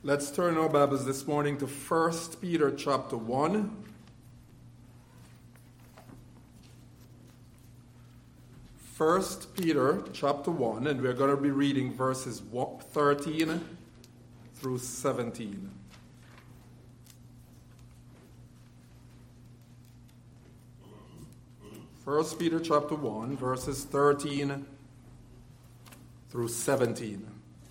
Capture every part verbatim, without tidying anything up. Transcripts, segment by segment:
Let's turn our Bibles this morning to First Peter chapter one. First Peter chapter one, and we're going to be reading verses thirteen through seventeen. First Peter chapter one, verses thirteen through seventeen.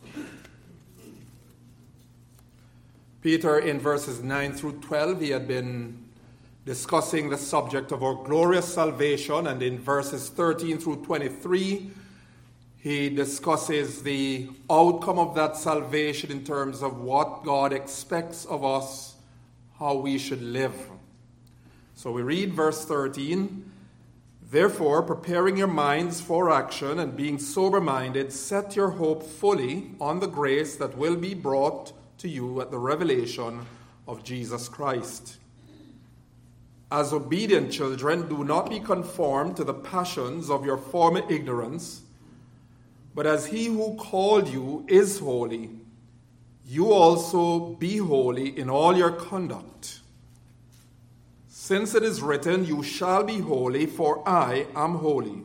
Peter, in verses nine through twelve, he had been discussing the subject of our glorious salvation, and in verses thirteen through twenty-three, he discusses the outcome of that salvation in terms of what God expects of us, how we should live. So we read verse thirteen, "Therefore, preparing your minds for action and being sober-minded, set your hope fully on the grace that will be brought to you at the revelation of Jesus Christ. As obedient children, do not be conformed to the passions of your former ignorance, but as he who called you is holy, you also be holy in all your conduct. Since it is written, you shall be holy, for I am holy.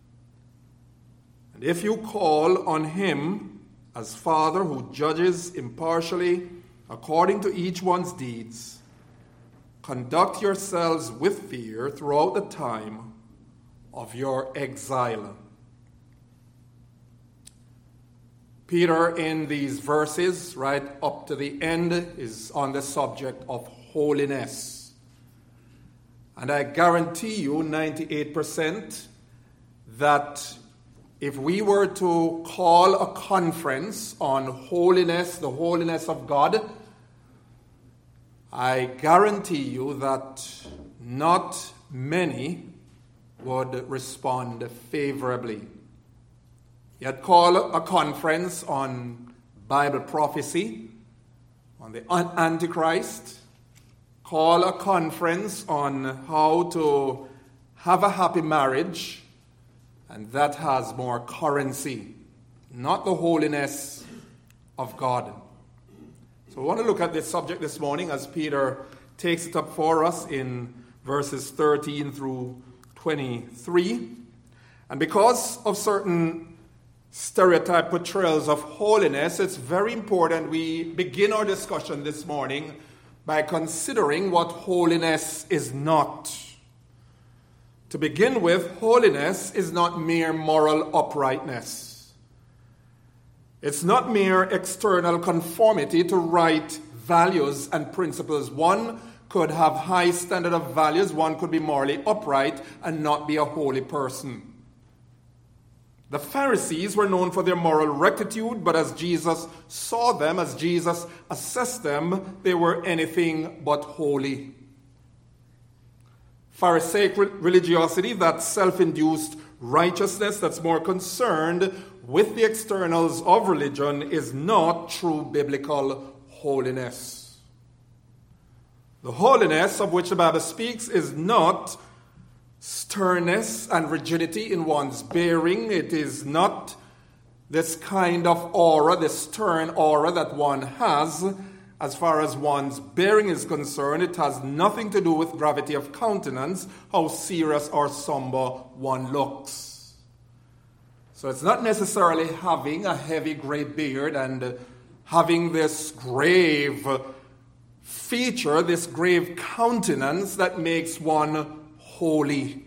And if you call on him as Father who judges impartially according to each one's deeds, conduct yourselves with fear throughout the time of your exile." Peter, in these verses, right up to the end, is on the subject of holiness. And I guarantee you ninety-eight percent that if we were to call a conference on holiness, the holiness of God, I guarantee you that not many would respond favorably. Yet call a conference on Bible prophecy, on the Antichrist, call a conference on how to have a happy marriage, and that has more currency, not the holiness of God. So we want to look at this subject this morning as Peter takes it up for us in verses thirteen through twenty-three. And because of certain stereotype portrayals of holiness, it's very important we begin our discussion this morning by considering what holiness is not. To begin with, holiness is not mere moral uprightness. It's not mere external conformity to right values and principles. One could have high standard of values, one could be morally upright and not be a holy person. The Pharisees were known for their moral rectitude, but as Jesus saw them, as Jesus assessed them, they were anything but holy. Pharisaic religiosity, that self-induced righteousness that's more concerned with the externals of religion, is not true biblical holiness. The holiness of which the Bible speaks is not sternness and rigidity in one's bearing. It is not this kind of aura, this stern aura that one has. As far as one's bearing is concerned, it has nothing to do with gravity of countenance, how serious or somber one looks. So it's not necessarily having a heavy gray beard and having this grave feature, this grave countenance that makes one holy.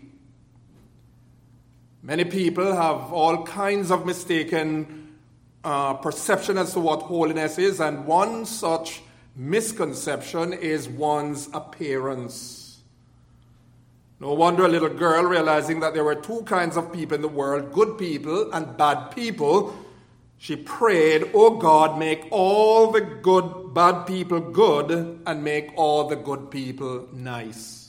Many people have all kinds of mistaken Uh, perception as to what holiness is, and one such misconception is one's appearance. No wonder a little girl, realizing that there were two kinds of people in the world, good people and bad people, she prayed, "Oh God, make all the good, bad people good, and make all the good people nice."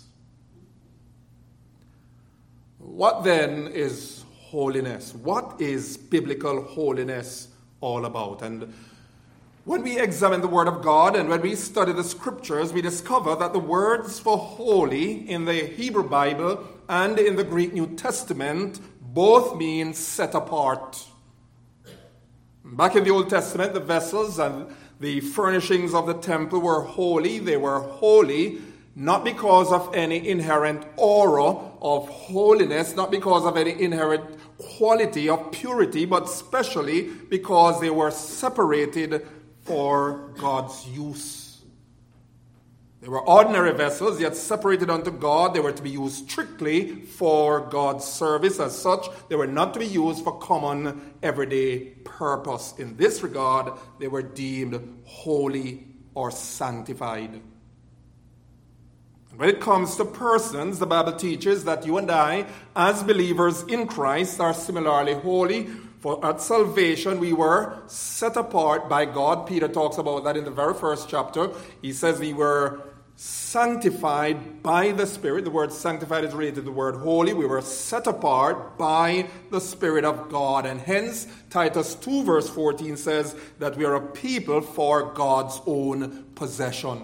What then is holiness? What is biblical holiness all about? And when we examine the Word of God and when we study the Scriptures, we discover that the words for holy in the Hebrew Bible and in the Greek New Testament both mean set apart. Back in the Old Testament, the vessels and the furnishings of the temple were holy. They were holy not because of any inherent aura of holiness, not because of any inherent quality of purity, but specially because they were separated for God's use. They were ordinary vessels, yet separated unto God. They were to be used strictly for God's service. As such, they were not to be used for common, everyday purpose. In this regard, they were deemed holy or sanctified. When it comes to persons, the Bible teaches that you and I, as believers in Christ, are similarly holy. For at salvation, we were set apart by God. Peter talks about that in the very first chapter. He says we were sanctified by the Spirit. The word sanctified is related to the word holy. We were set apart by the Spirit of God. And hence, Titus two verse fourteen says that we are a people for God's own possession.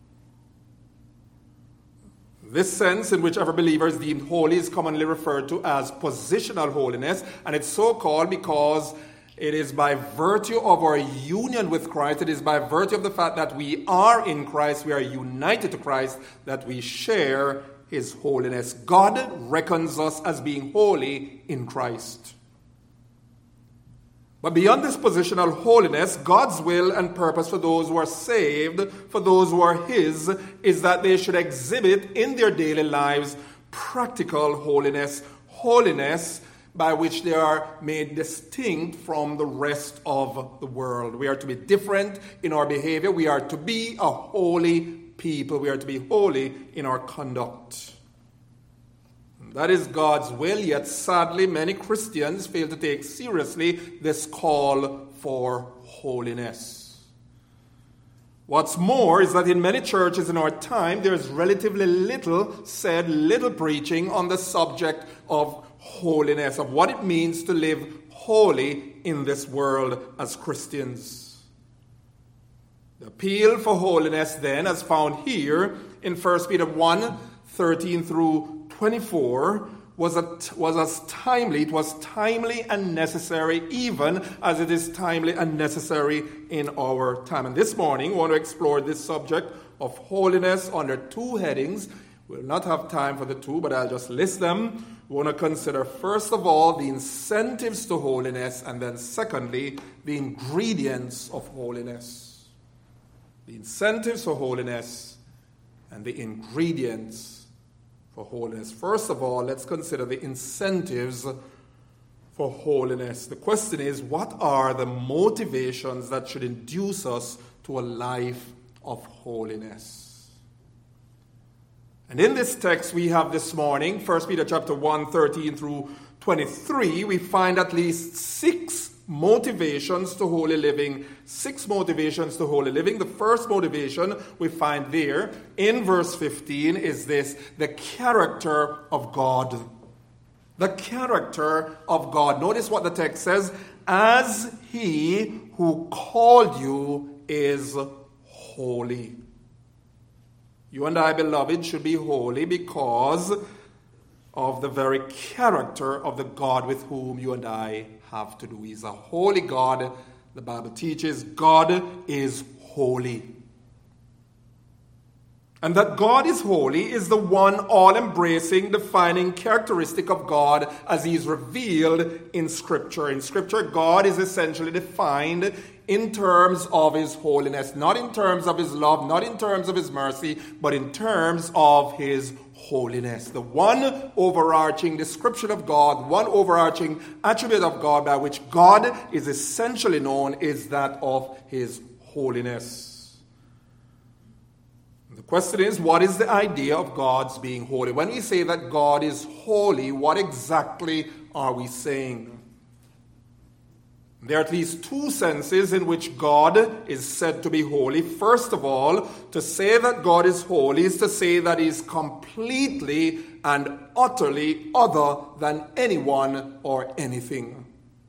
This sense in which every believer is deemed holy is commonly referred to as positional holiness, and it's so called because it is by virtue of our union with Christ, it is by virtue of the fact that we are in Christ, we are united to Christ, that we share his holiness. God reckons us as being holy in Christ. But beyond this positional holiness, God's will and purpose for those who are saved, for those who are his, is that they should exhibit in their daily lives practical holiness, holiness by which they are made distinct from the rest of the world. We are to be different in our behavior. We are to be a holy people. We are to be holy in our conduct. That is God's will, yet sadly many Christians fail to take seriously this call for holiness. What's more is that in many churches in our time, there is relatively little said, little preaching on the subject of holiness, of what it means to live holy in this world as Christians. The appeal for holiness then, as found here in First Peter one, thirteen through twenty-four, was, a, was as timely, it was timely and necessary, even as it is timely and necessary in our time. And this morning, we want to explore this subject of holiness under two headings. We'll not have time for the two, but I'll just list them. We want to consider, first of all, the incentives to holiness, and then secondly, the ingredients of holiness. The incentives for holiness and the ingredients for holiness. First of all, let's consider the incentives for holiness. The question is, what are the motivations that should induce us to a life of holiness? And in this text we have this morning, First Peter chapter one, thirteen through twenty-three, we find at least six motivations to holy living. Six motivations to holy living. The first motivation we find there in verse fifteen is this: the character of God. The character of God. Notice what the text says: as he who called you is holy. You and I, beloved, should be holy because of the very character of the God with whom you and I have to do. He's a holy God. The Bible teaches God is holy. And that God is holy is the one all-embracing, defining characteristic of God as he is revealed in Scripture. In Scripture, God is essentially defined in terms of his holiness, not in terms of his love, not in terms of his mercy, but in terms of his holiness. The one overarching description of God, one overarching attribute of God by which God is essentially known is that of his holiness. The question is, what is the idea of God's being holy? When we say that God is holy, what exactly are we saying? There are at least two senses in which God is said to be holy. First of all, to say that God is holy is to say that he is completely and utterly other than anyone or anything.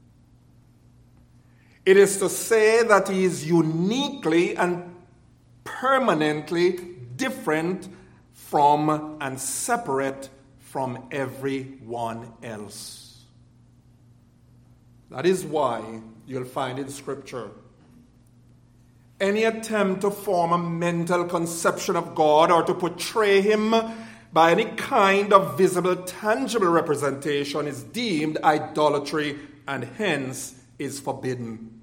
It is to say that he is uniquely and permanently different from and separate from everyone else. That is why you'll find in Scripture Any attempt to form a mental conception of God or to portray him by any kind of visible, tangible representation is deemed idolatry and hence is forbidden.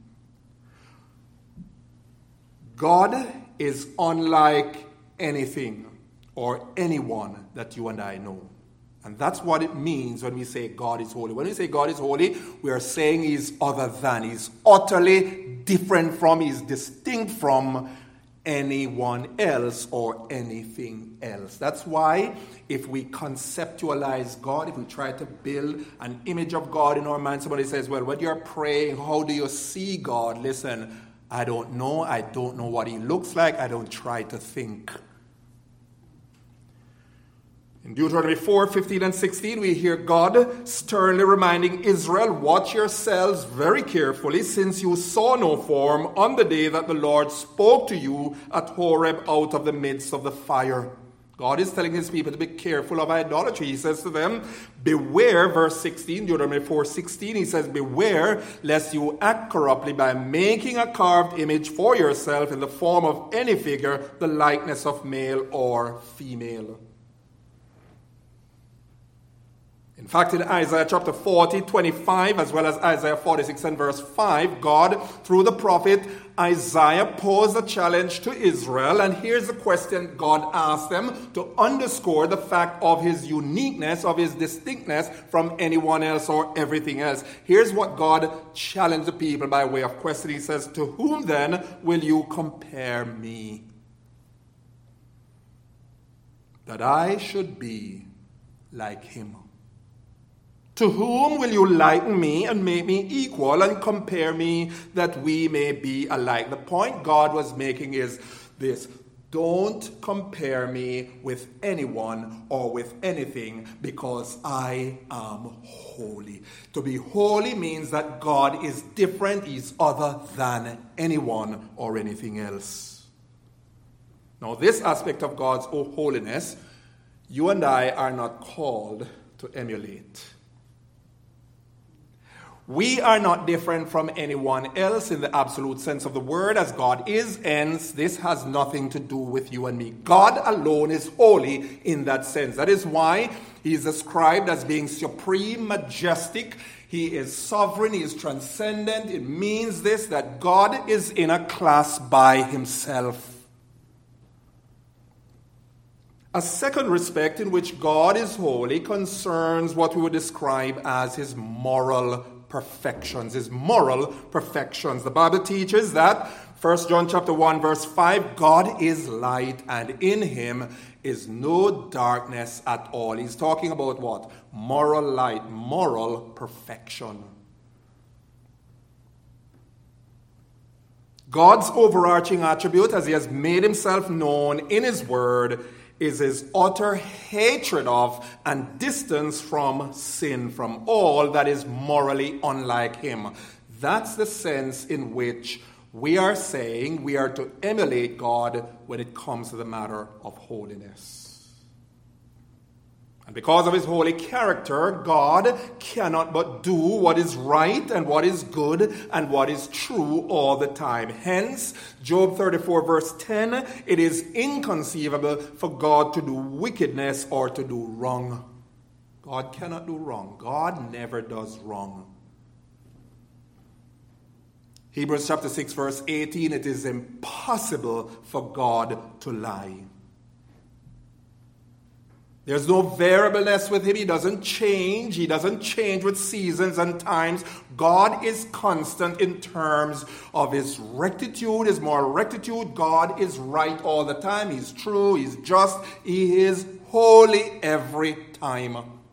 God is unlike anything or anyone that you and I know. And that's what it means when we say God is holy. When we say God is holy, we are saying he's other than. He's utterly different from, he's distinct from anyone else or anything else. That's why if we conceptualize God, if we try to build an image of God in our mind, somebody says, well, when you're praying, how do you see God? Listen, I don't know. I don't know what he looks like. I don't try to think. In Deuteronomy four, fifteen and sixteen, we hear God sternly reminding Israel, watch yourselves very carefully, since you saw no form on the day that the Lord spoke to you at Horeb out of the midst of the fire. God is telling his people to be careful of idolatry. He says to them, beware, verse sixteen, Deuteronomy four, sixteen, he says, beware lest you act corruptly by making a carved image for yourself in the form of any figure, the likeness of male or female. In fact, in Isaiah chapter forty, twenty-five, as well as Isaiah forty-six and verse five, God, through the prophet Isaiah, posed a challenge to Israel. And here's the question God asked them to underscore the fact of his uniqueness, of his distinctness from anyone else or everything else. Here's what God challenged the people by way of question. He says, to whom then will you compare me? That I should be like him. To whom will you liken me and make me equal and compare me that we may be alike? The point God was making is this. Don't compare me with anyone or with anything because I am holy. To be holy means that God is different. He's other than anyone or anything else. Now, this aspect of God's holiness, you and I are not called to emulate. We are not different from anyone else in the absolute sense of the word, as God is, hence this has nothing to do with you and me. God alone is holy in that sense. That is why he is described as being supreme, majestic. He is sovereign, he is transcendent. It means this, that God is in a class by himself. A second respect in which God is holy concerns what we would describe as his moral perfections, his moral perfections. The Bible teaches that, First John chapter one, verse five, God is light, and in him is no darkness at all. He's talking about what? Moral light, moral perfection. God's overarching attribute, as he has made himself known in his word, is his utter hatred of and distance from sin, from all that is morally unlike him. That's the sense in which we are saying we are to emulate God when it comes to the matter of holiness. And because of his holy character, God cannot but do what is right and what is good and what is true all the time. Hence, Job thirty-four verse ten, it is inconceivable for God to do wickedness or to do wrong. God cannot do wrong. God never does wrong. Hebrews chapter six verse eighteen, it is impossible for God to lie. There's no variableness with him. He doesn't change. He doesn't change with seasons and times. God is constant in terms of his rectitude, his moral rectitude. God is right all the time. He's true. He's just. He is holy every time.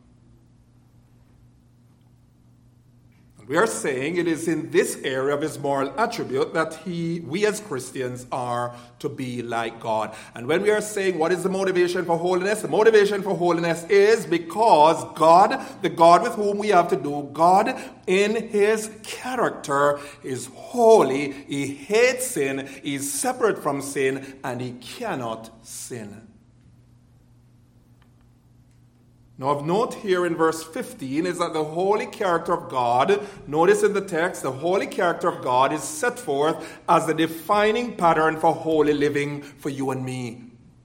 We are saying it is in this area of his moral attribute that he, we as Christians are to be like God. And when we are saying what is the motivation for holiness? The motivation for holiness is because God, the God with whom we have to do, God in his character is holy. He hates sin. He's separate from sin, and he cannot sin. Now, of note here in verse fifteen is that the holy character of God, notice in the text, the holy character of God is set forth as the defining pattern for holy living for you and me.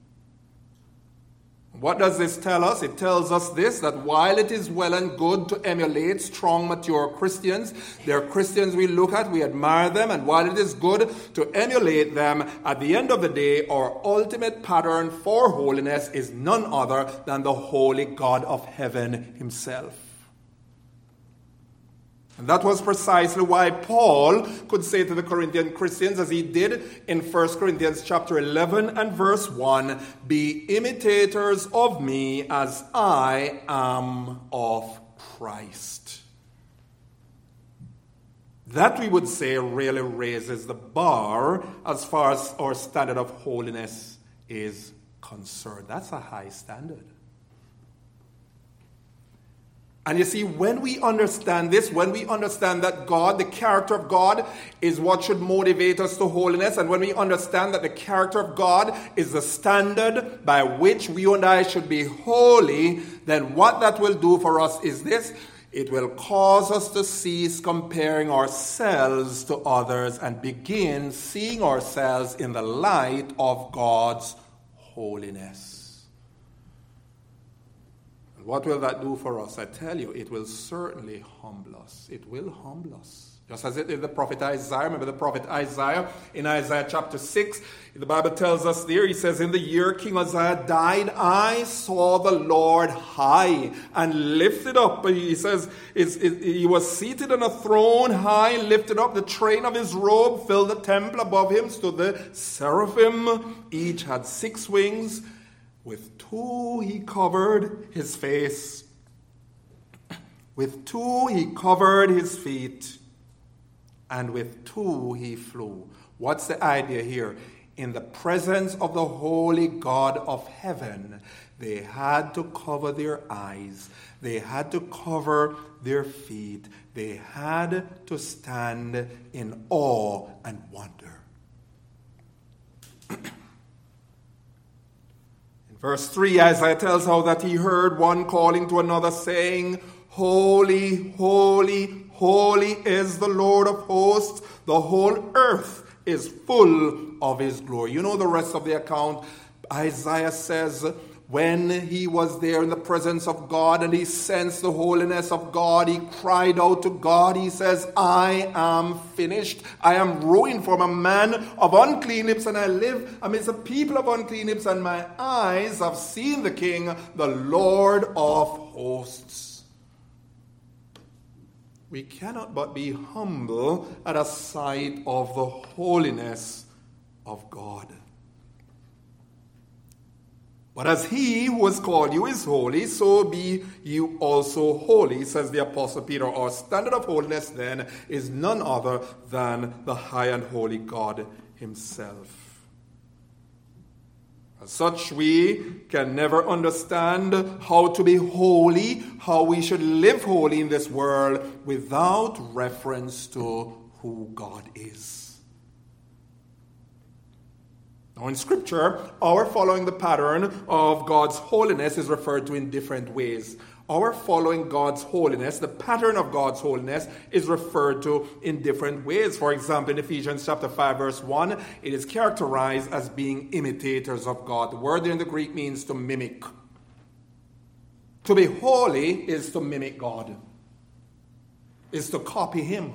What does this tell us? It tells us this, that while it is well and good to emulate strong, mature Christians, there are Christians we look at, we admire them, and while it is good to emulate them, at the end of the day, our ultimate pattern for holiness is none other than the holy God of heaven himself. And that was precisely why Paul could say to the Corinthian Christians, as he did in First Corinthians chapter eleven and verse one, "Be imitators of me as I am of Christ." That, we would say, really raises the bar as far as our standard of holiness is concerned. That's a high standard. And you see, when we understand this, when we understand that God, the character of God, is what should motivate us to holiness, and when we understand that the character of God is the standard by which we and I should be holy, then what that will do for us is this: it will cause us to cease comparing ourselves to others and begin seeing ourselves in the light of God's holiness. What will that do for us? I tell you, it will certainly humble us. It will humble us. Just as it did the prophet Isaiah. Remember the prophet Isaiah in Isaiah chapter six? The Bible tells us there, he says, "In the year King Uzziah died, I saw the Lord high and lifted up." He says, he was seated on a throne high, lifted up. The train of his robe filled the temple. Above him stood the seraphim. Each had six wings. With two he covered his face. With two he covered his feet. And with two he flew. What's the idea here? In the presence of the holy God of heaven, they had to cover their eyes. They had to cover their feet. They had to stand in awe and wonder. Verse three, Isaiah tells how that he heard one calling to another, saying, "Holy, holy, holy is the Lord of hosts. The whole earth is full of his glory." You know the rest of the account. Isaiah says, when he was there in the presence of God and he sensed the holiness of God, he cried out to God. He says, "I am finished. I am ruined, for I'm a man of unclean lips, and I live amidst a people of unclean lips, and my eyes have seen the King, the Lord of hosts." We cannot but be humble at a sight of the holiness of God. "But as he who has called you is holy, so be you also holy," says the Apostle Peter. Our standard of holiness, then, is none other than the high and holy God himself. As such, we can never understand how to be holy, how we should live holy in this world, without reference to who God is. Now in Scripture, our following the pattern of God's holiness is referred to in different ways. Our following God's holiness, the pattern of God's holiness, is referred to in different ways. For example, in Ephesians chapter five, verse one, it is characterized as being imitators of God. The word there in the Greek means to mimic. To be holy is to mimic God, is to copy him.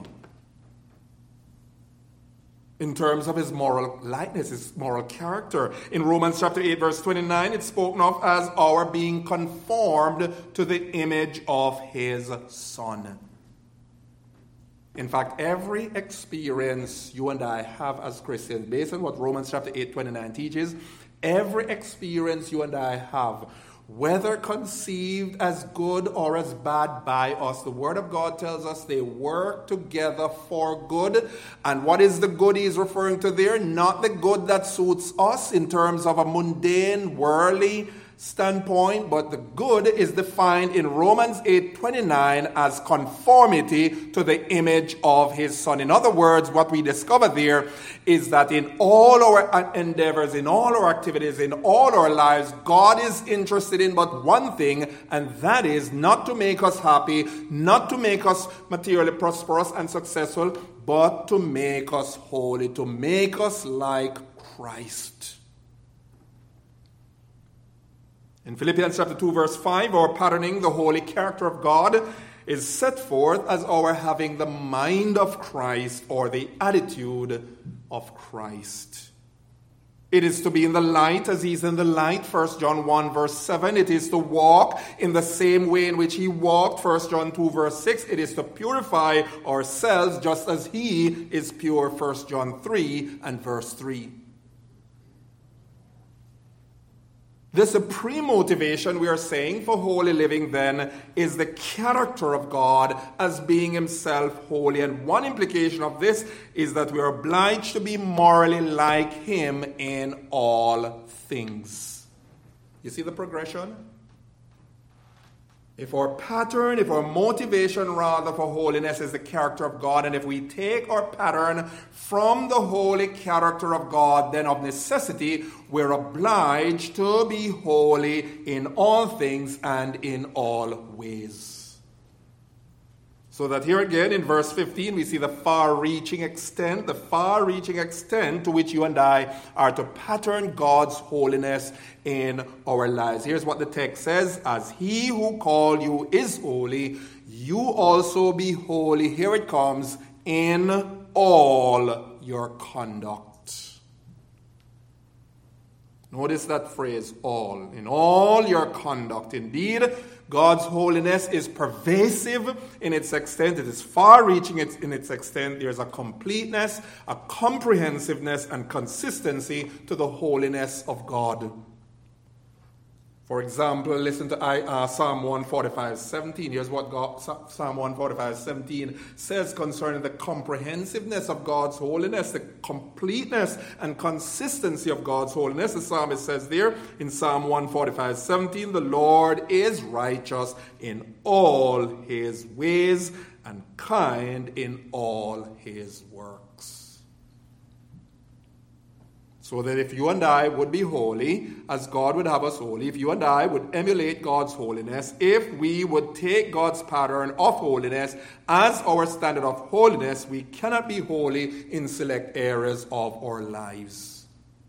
In terms of his moral likeness, his moral character. In Romans chapter eight, verse twenty-nine, it's spoken of as our being conformed to the image of his Son. In fact, every experience you and I have as Christians, based on what Romans chapter eight, twenty-nine teaches, every experience you and I have, whether conceived as good or as bad by us, the Word of God tells us they work together for good. And what is the good he's referring to there? Not the good that suits us in terms of a mundane, worldly standpoint, but the good is defined in Romans eight twenty-nine as conformity to the image of his Son. In other words, what we discover there is that in all our endeavors, in all our activities, in all our lives, God is interested in but one thing, and that is not to make us happy, not to make us materially prosperous and successful, but to make us holy, to make us like Christ. In Philippians chapter two, verse five, our patterning the holy character of God is set forth as our having the mind of Christ, or the attitude of Christ. It is to be in the light as he's in the light, First John one, verse seven. It is to walk in the same way in which he walked, First John two, verse six. It is to purify ourselves just as he is pure, First John three and verse three. The supreme motivation, we are saying, for holy living then is the character of God as being himself holy. And one implication of this is that we are obliged to be morally like him in all things. You see the progression? If our pattern, if our motivation rather for holiness is the character of God, and if we take our pattern from the holy character of God, then of necessity we're obliged to be holy in all things and in all ways. So that here again in verse fifteen we see the far-reaching extent, the far-reaching extent to which you and I are to pattern God's holiness in our lives. Here's what the text says: as he who called you is holy, you also be holy. Here it comes: in all your conduct. Notice that phrase, all. In all your conduct. Indeed, God's holiness is pervasive in its extent. It is far-reaching in its extent. There's a completeness, a comprehensiveness, and consistency to the holiness of God. For example, listen to uh, Psalm one forty-five, seventeen. Here's what God, Psalm one forty-five, seventeen says concerning the comprehensiveness of God's holiness, the completeness and consistency of God's holiness. The psalmist says there in Psalm one forty-five, seventeen, the Lord is righteous in all his ways and kind in all his works. So that if you and I would be holy, as God would have us holy, if you and I would emulate God's holiness, if we would take God's pattern of holiness as our standard of holiness, we cannot be holy in select areas of our lives.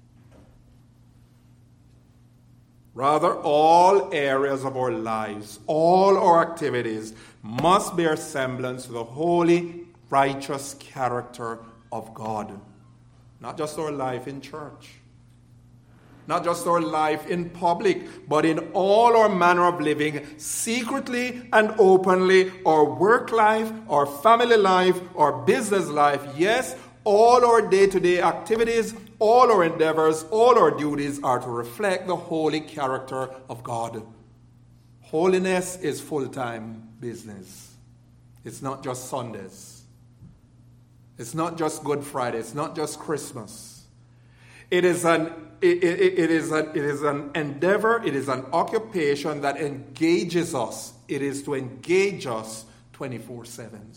Rather, all areas of our lives, all our activities must bear semblance to the holy, righteous character of God. Not just our life in church, not just our life in public, but in all our manner of living, secretly and openly, our work life, our family life, our business life. Yes, all our day-to-day activities, all our endeavors, all our duties are to reflect the holy character of God. Holiness is full-time business. It's not just Sundays. It's not just Good Friday. It's not just Christmas. It is an it, it, it is an it is an endeavor. It is an occupation that engages us. It is to engage us twenty-four seven.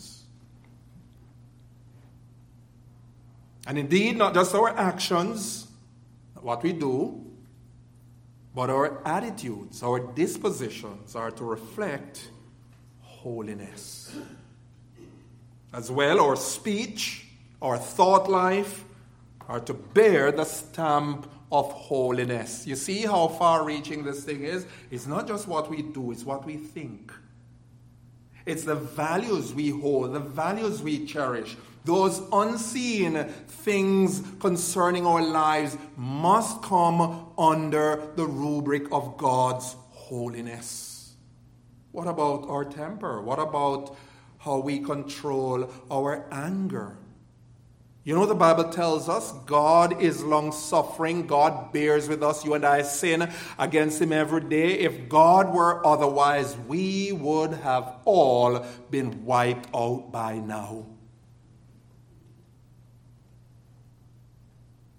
And indeed, not just our actions, what we do, but our attitudes, our dispositions are to reflect holiness. As well, our speech, our thought life are to bear the stamp of holiness. You see how far-reaching this thing is? It's not just what we do, it's what we think. It's the values we hold, the values we cherish. Those unseen things concerning our lives must come under the rubric of God's holiness. What about our temper? What about how we control our anger? You know, the Bible tells us God is long-suffering. God bears with us. You and I sin against him every day. If God were otherwise, we would have all been wiped out by now.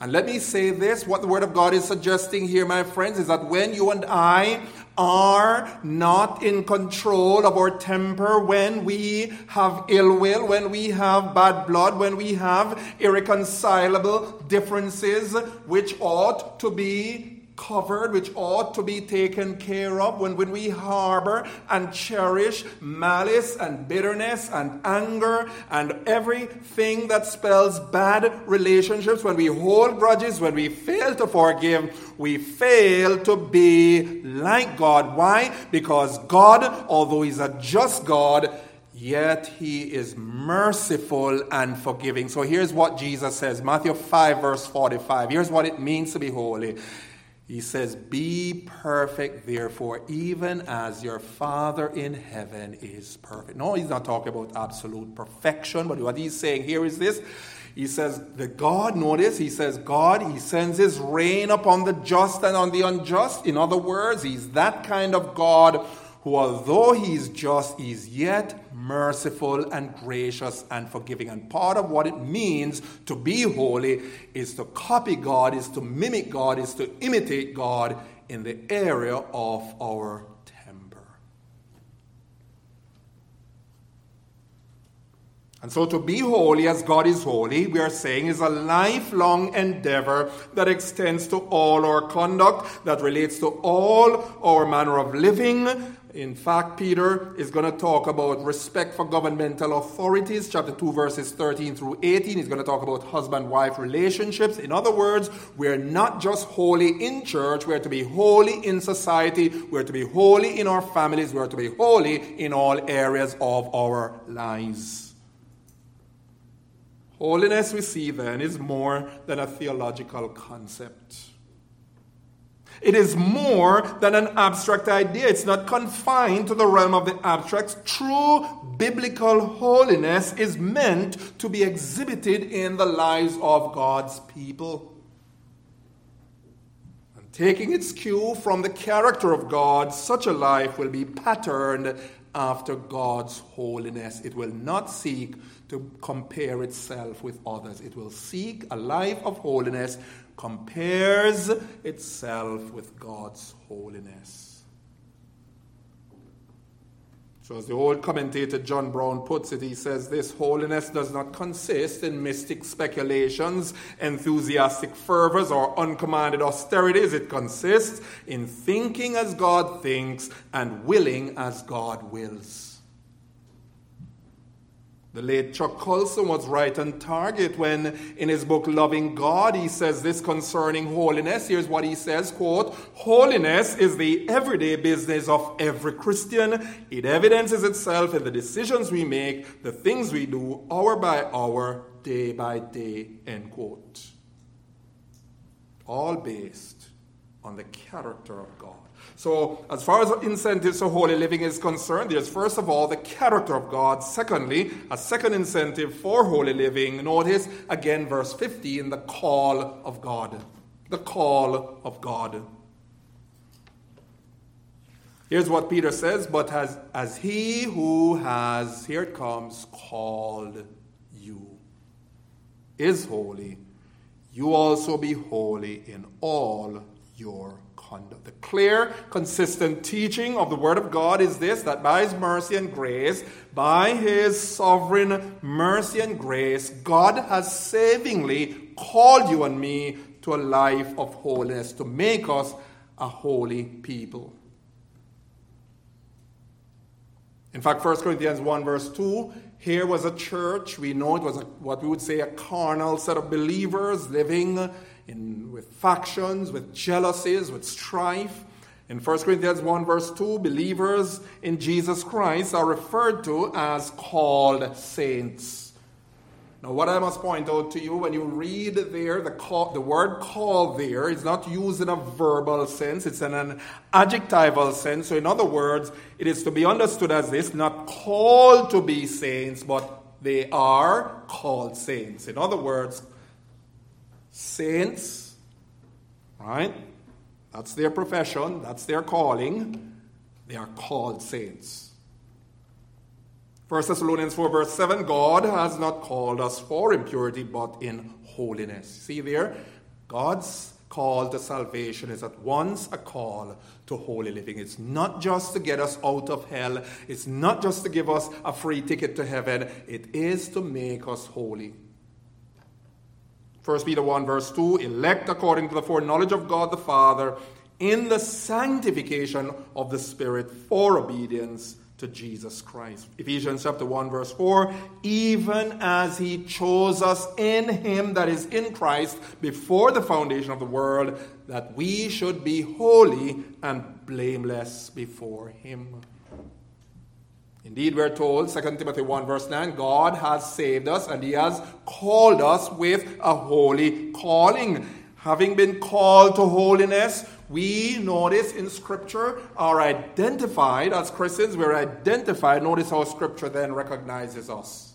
And let me say this, what the Word of God is suggesting here, my friends, is that when you and I are not in control of our temper, when we have ill will, when we have bad blood, when we have irreconcilable differences which ought to be covered, which ought to be taken care of, when, when we harbor and cherish malice and bitterness and anger and everything that spells bad relationships, when we hold grudges, when we fail to forgive, we fail to be like God. Why? Because God, although He's a just God, yet He is merciful and forgiving. So here's what Jesus says, Matthew five verse forty-five. Here's what it means to be holy. He says, be perfect, therefore, even as your Father in heaven is perfect. No, He's not talking about absolute perfection, but what He's saying here is this. He says, the God, notice, He says, God, He sends His rain upon the just and on the unjust. In other words, He's that kind of God who, although He's just, He's yet merciful and gracious and forgiving. And part of what it means to be holy is to copy God, is to mimic God, is to imitate God in the area of our temper. And so to be holy as God is holy, we are saying, is a lifelong endeavor that extends to all our conduct, that relates to all our manner of living. In fact, Peter is going to talk about respect for governmental authorities, chapter two, verses thirteen through eighteen. He's going to talk about husband-wife relationships. In other words, we're not just holy in church, we're to be holy in society, we're to be holy in our families, we're to be holy in all areas of our lives. Holiness, we see then, is more than a theological concept. It is more than an abstract idea. It's not confined to the realm of the abstract. True biblical holiness is meant to be exhibited in the lives of God's people. And taking its cue from the character of God, such a life will be patterned after God's holiness. It will not seek to compare itself with others. It will seek a life of holiness, compares itself with God's holiness. So as the old commentator John Brown puts it, he says this: holiness does not consist in mystic speculations, enthusiastic fervors, or uncommanded austerities. It consists in thinking as God thinks and willing as God wills. The late Chuck Colson was right on target when in his book Loving God he says this concerning holiness. Here's what he says, quote, holiness is the everyday business of every Christian. It evidences itself in the decisions we make, the things we do, hour by hour, day by day, end quote. All based on the character of God. So, as far as incentives for holy living is concerned, there's first of all the character of God. Secondly, a second incentive for holy living. Notice again verse fifteen, the call of God. The call of God. Here's what Peter says, but as, as he who has, here it comes, called you is holy, you also be holy in all your conduct. The clear, consistent teaching of the Word of God is this, that by His mercy and grace, by His sovereign mercy and grace, God has savingly called you and me to a life of holiness, to make us a holy people. In fact, First Corinthians one verse two, here was a church, we know it was a, what we would say a carnal set of believers living in, with factions, with jealousies, with strife. In First Corinthians one verse two, believers in Jesus Christ are referred to as called saints. Now what I must point out to you, when you read there, the, call, the word call there is not used in a verbal sense, it's in an adjectival sense. So in other words, it is to be understood as this, not called to be saints, but they are called saints. In other words, saints, right? That's their profession, that's their calling. They are called saints. First Thessalonians four verse seven, God has not called us for impurity, but in holiness. See there? God's call to salvation is at once a call to holy living. It's not just to get us out of hell. It's not just to give us a free ticket to heaven. It is to make us holy. First Peter one verse two, elect according to the foreknowledge of God the Father in the sanctification of the Spirit for obedience to Jesus Christ. Ephesians chapter one verse four, even as he chose us in him, that is in Christ, before the foundation of the world, that we should be holy and blameless before him. Indeed, we're told, Second Timothy one verse nine, God has saved us and he has called us with a holy calling. Having been called to holiness, we, notice in Scripture, are identified as Christians. We're identified. Notice how Scripture then recognizes us.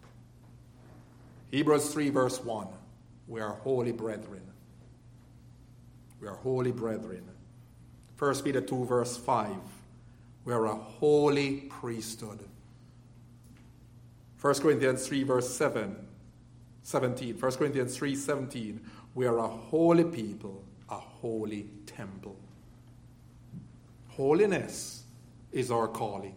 Hebrews three verse one, we are holy brethren. We are holy brethren. First Peter two verse five, we are a holy priesthood. First Corinthians three verse seven, seventeen. First Corinthians three seventeen, we are a holy people, a holy temple. Holiness is our calling.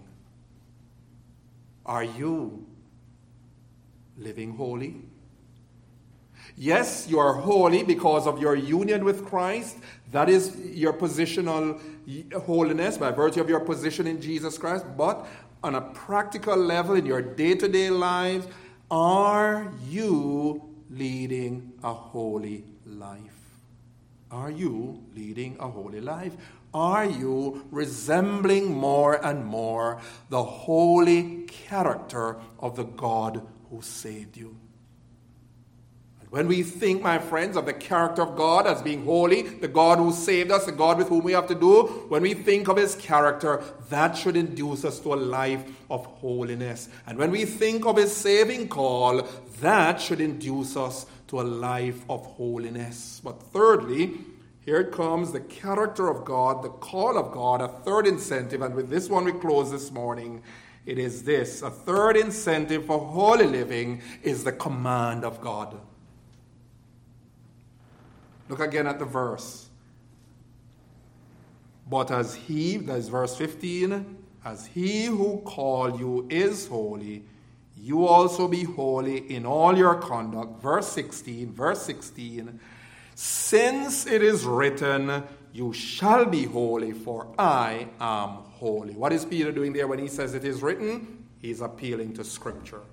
Are you living holy? Yes, you are holy because of your union with Christ. That is your positional holiness by virtue of your position in Jesus Christ. But on a practical level, in your day-to-day lives, are you leading a holy life? Are you leading a holy life? Are you resembling more and more the holy character of the God who saved you? When we think, my friends, of the character of God as being holy, the God who saved us, the God with whom we have to do, when we think of his character, that should induce us to a life of holiness. And when we think of his saving call, that should induce us to a life of holiness. But thirdly, here it comes, the character of God, the call of God, a third incentive. And with this one we close this morning. It is this. A third incentive for holy living is the command of God. Look again at the verse. But as he, that is verse fifteen, as he who called you is holy, you also be holy in all your conduct. Verse sixteen, verse sixteen, since it is written, you shall be holy, for I am holy. What is Peter doing there when he says it is written? He's appealing to Scripture.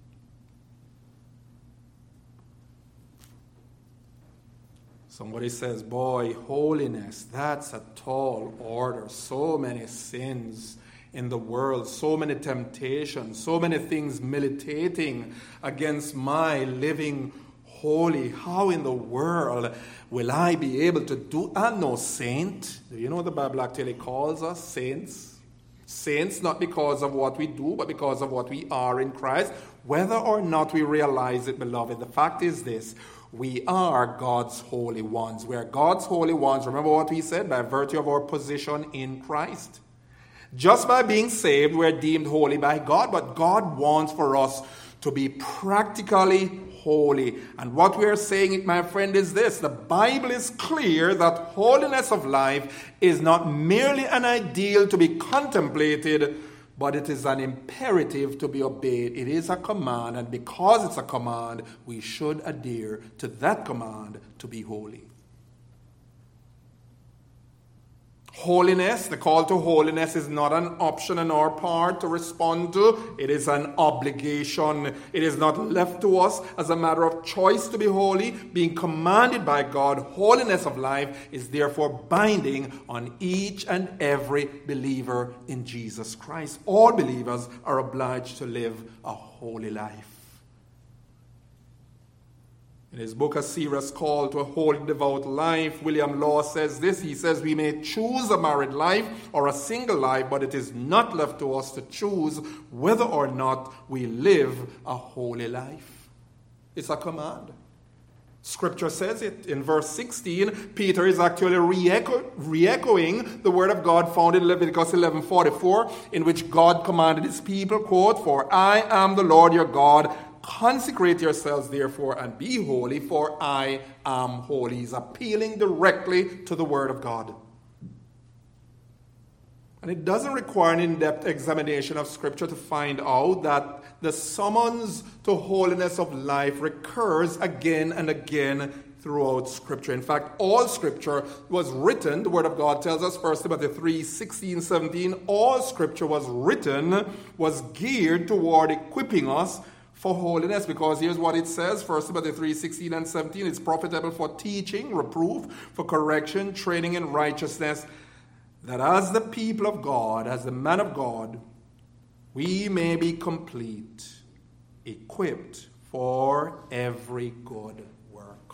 Somebody says, boy, holiness, that's a tall order. So many sins in the world, so many temptations, so many things militating against my living holy. How in the world will I be able to do? I'm no saint. Do you know the Bible actually calls us saints? Saints not because of what we do, but because of what we are in Christ. Whether or not we realize it, beloved, the fact is this. We are God's holy ones. We are God's holy ones. Remember what we said? By virtue of our position in Christ. Just by being saved, we're deemed holy by God. But God wants for us to be practically holy. And what we are saying, my friend, is this. The Bible is clear that holiness of life is not merely an ideal to be contemplated, but it is an imperative to be obeyed. It is a command, and because it's a command, we should adhere to that command to be holy. Holiness, the call to holiness, is not an option on our part to respond to. It is an obligation. It is not left to us as a matter of choice to be holy. Being commanded by God, holiness of life is therefore binding on each and every believer in Jesus Christ. All believers are obliged to live a holy life. In his book, A Serious Call to a Holy Devout Life, William Law says this. He says, we may choose a married life or a single life, but it is not left to us to choose whether or not we live a holy life. It's a command. Scripture says it. In verse sixteen, Peter is actually re-echo- re-echoing the word of God found in Leviticus eleven forty-four, in which God commanded his people, quote, for I am the Lord your God, Consecrate yourselves, therefore, and be holy, for I am holy. He's appealing directly to the Word of God. And it doesn't require an in-depth examination of Scripture to find out that the summons to holiness of life recurs again and again throughout Scripture. In fact, all Scripture was written, the Word of God tells us, First Timothy three, sixteen, seventeen, all Scripture was written, was geared toward equipping us for holiness, because here's what it says, First Timothy three, sixteen and seventeen, it's profitable for teaching, reproof, for correction, training in righteousness, that as the people of God, as the man of God, we may be complete, equipped for every good work.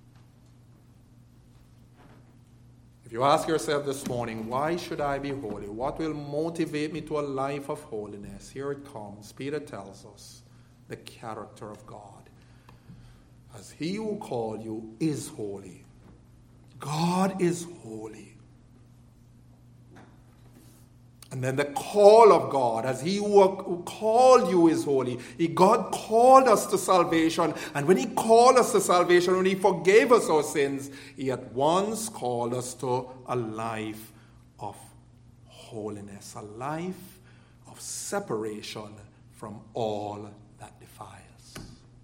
If you ask yourself this morning, why should I be holy? What will motivate me to a life of holiness? Here it comes. Peter tells us the character of God. As he who called you is holy. God is holy. And then the call of God, as he who called you is holy. He, God called us to salvation. And when he called us to salvation, when he forgave us our sins, he at once called us to a life of holiness, a life of separation from all that defiles.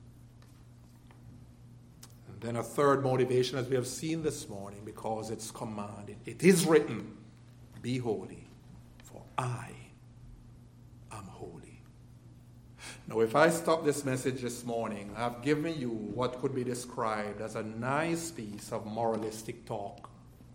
And then a third motivation, as we have seen this morning, because it's commanded. It is written, be holy. I am holy. Now, if I stop this message this morning, I've given you what could be described as a nice piece of moralistic talk.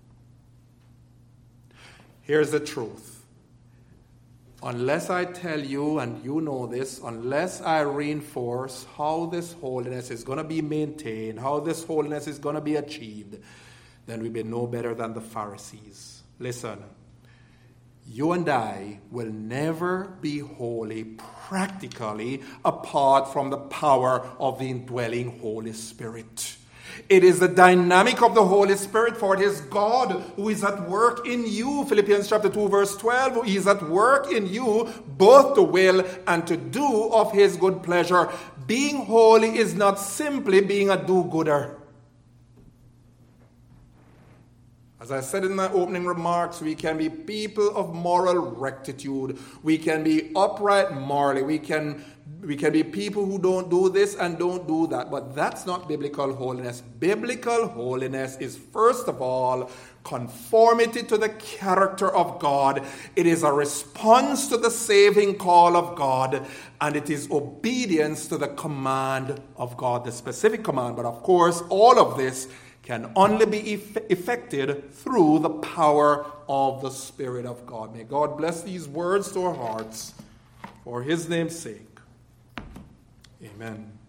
Here's the truth. Unless I tell you, and you know this, unless I reinforce how this holiness is going to be maintained, how this holiness is going to be achieved, then we'll be no better than the Pharisees. Listen. You and I will never be holy practically apart from the power of the indwelling Holy Spirit. It is the dynamic of the Holy Spirit, for it is God who is at work in you. Philippians chapter two verse twelve, he is at work in you both to will and to do of his good pleasure. Being holy is not simply being a do-gooder. As I said in my opening remarks, we can be people of moral rectitude. We can be upright morally. We can, we can be people who don't do this and don't do that. But that's not biblical holiness. Biblical holiness is, first of all, conformity to the character of God. It is a response to the saving call of God. And it is obedience to the command of God, the specific command. But of course, all of this can only be eff- effected through the power of the Spirit of God. May God bless these words to our hearts for his name's sake. Amen.